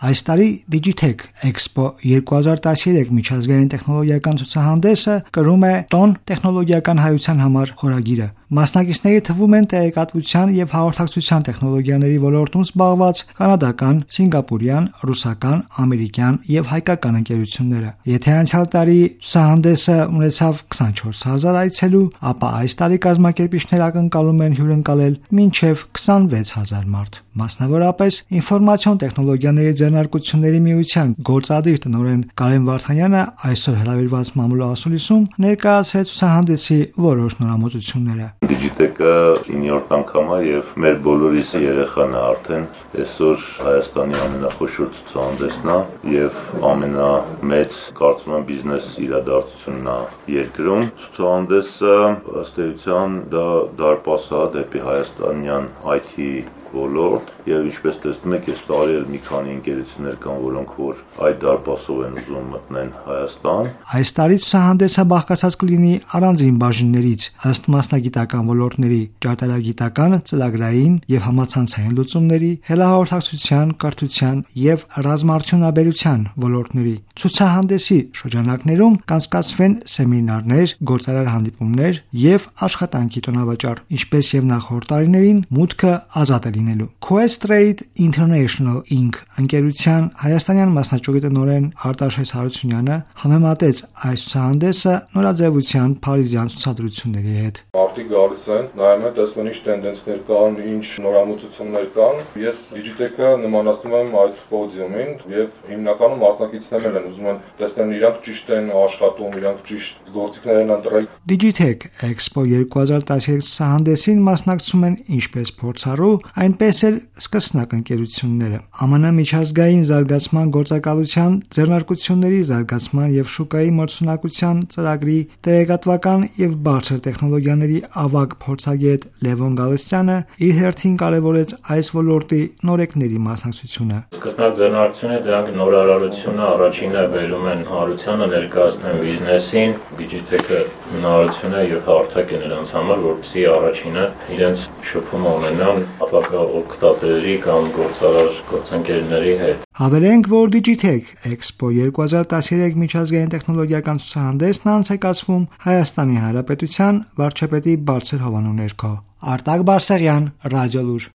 Այս տարի Digitech Expo 2013 միջազգային տեխնոլոգիական ցուցահանդեսը կրում է «Տոն տեխնոլոգիական հայության համար» խորագիրը։ Մասնակիցների թվում են տեղեկատվության եւ հաղորդակցության տեխնոլոգիաների ոլորտում զբաղված կանադական, սինգապուրյան, ռուսական, ամերիկյան եւ հայկական ընկերությունները։ Եթե անցյալ տարի ցուցահանդեսը ունեցավ 24000 այցելու, ապա այս տարի կազմակերպիչները ակնկալում են հյուրընկալել մինչեւ 26000 մարդ։ Մասնավորապես ինֆորմացիոն տեխնոլոգիաների ձեռնարկությունների միության գործադիր տնօրեն Կարեն Վարդանյանը այսօր հրավիրված մամուլի ասուլիսում ներկայացրեց ցուցահանդեսի որոշ նորամուծությունները։ Digitech-ը 9-րդ անգամ է եւ մեր բոլորիս երեխան է արդեն այսօր Հայաստանի ամենախոշոր ցուցահանդեսն է եւ ամենամեծ կարծում եմ բիզնես իրադարձությունն է երկրում։ Ցուցահանդեսը ըստ էության դա դարպաս է դեպի հայաստանյան IT ոլորտ եւ ինչպես տեսնում եք, այս տարի էլ մի քանի ընկերություններ կան, որոնք որ այդ դարպասով են ուզում մտնել Հայաստան։ Այս տարի ցուցահանդեսը բաղկացած կլինի առանձին բաժիններից ըստ մասնագիտական ոլորտների՝ ճարտարագիտական, ծրագրային եւ համացանցային լուծումների, հեռահաղորդակցության, կրթության եւ ռազմաարդյունաբերության ոլորտների։ Ցուցահանդեսի շրջանակներում կանցկացվեն սեմինարներ, գործարար հանդիպումներ եւ աշխատանքի տոնավաճառ, ինչպես եւ նախորդ տարիներին մուտքը ազատ է լինելու։ Questrade International Inc. ընկերության հայաստանյան մասնաճյուղի տնօրեն Արտաշես Հարությունյանը համեմատեց այս ցուցահանդեսը նորաձևության փարիզյան ցուցադրությունների հետ։ Արդի գալիս են, նայում են, տեսնում են ինչ տենդենսներ կան, ինչ նորամուծություններ կան։ Ես Digitech-ը նմանացնում եմ այդ պոդիումին եւ հիմնականում մասնակիցներն են ուզում են տեսնել իրանք ճիշտ են աշխատում, իրանք ճիշտ գործիքներ են ընտրել։ Digitech Expo 2013 ցուցահանդեսին մասնակցում են ինչպես փորձառու, այնպես էլ սկսնակ ընկերությունները։ ԱՄՆ միջազգային զարգացման գործակալության, ձեռնարկությունների զարգացման եւ շուկայի մրցունակության ծրագրի տեղեկատվական եւ բարձր տեխնոլոգիաների ավագ փորձագետ Լևոն Գալստյանը իր հերթին կարևորեց այս ոլորտի նորեկների մասնակցությունը։ Սկսնակ ձեռնարկությունը դրանք նորարարությունը առաջինը բերում են հարությանը, ներկայացնում բիզնեսին, Digitech-ը հնարավորություն է եւ հարթակ է նրանց համար, որպեսզի առաջինը իրենց շփում ունենան ապակա օգտատերերի կամ գործարար գործընկերների հետ։ Հավելենք, որ Digitech Expo 2013 միջազգային տեխնոլոգիական ցուցահանդեսն անցեկացվում Հայաստանի Հանրապետության վարչապետի բարձր հովանու ներքո։ Արտակ Բարսեղյան, Ռադիոլուր։